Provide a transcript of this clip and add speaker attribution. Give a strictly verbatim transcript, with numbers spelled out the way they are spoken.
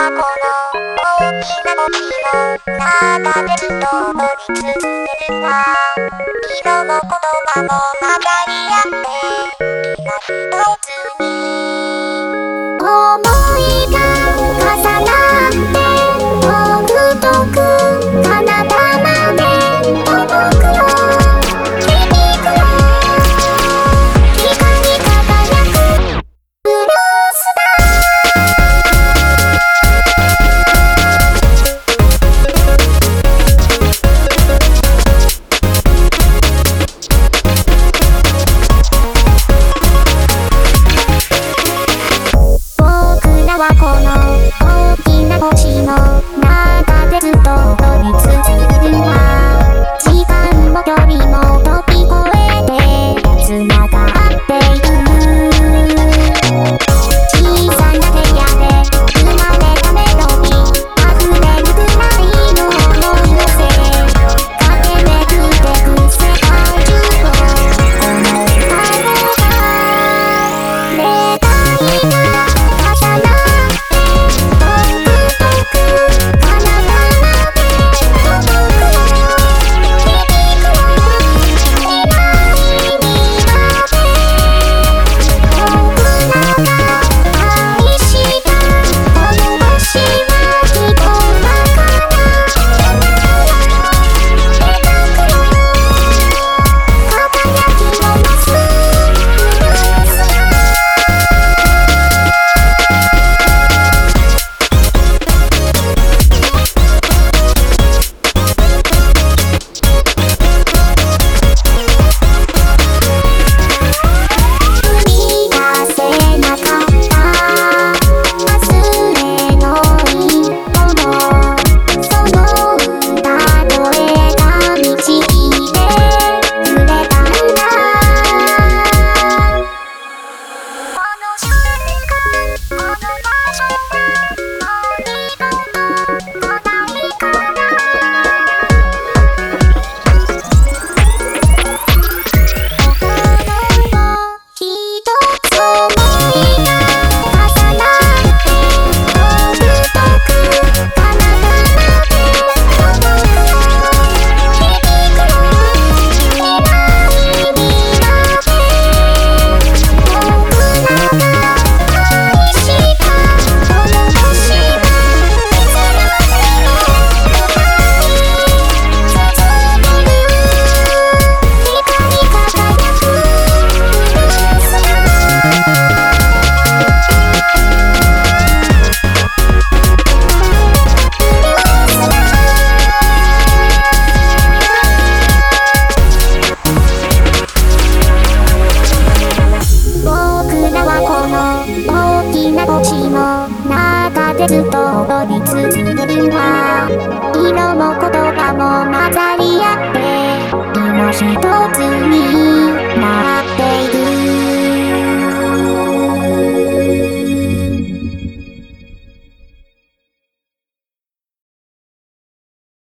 Speaker 1: はこの大きな星の中でずっと思い続けるわ。色も言葉も混ざり合っています一つに。思いが重なって遠く遠く彼方まで届くよ。響くよ。光り輝くブルースだ。僕らはこの大きな星の中でずっと踊り続けるわ。時間も距離も飛び越えてつながっている。小さな部屋で生まれたメロディー溢れるくらいの想い乗せ駆け巡ってく世界中をこの歌が願いが重なって遠く遠く彼方まで届くよ。響くよ。未来にまで僕らが愛したこの星はきっとわから描くよ。輝きを増すブルースだ。踏み出せなかった忘れのいもの、その歌声が導いてくれたんだ。この瞬間この場所がもう二度と来ないから。一つ思いが重なって遠く遠く彼方まで届くよ。響くよ。未来にまで僕らが愛したこの星はいつまでも歌い続ける。光り輝くブルースだ。僕らはこの大きな星の中でずっと踊り続けるわ。色も言葉も混ざり合って今一つ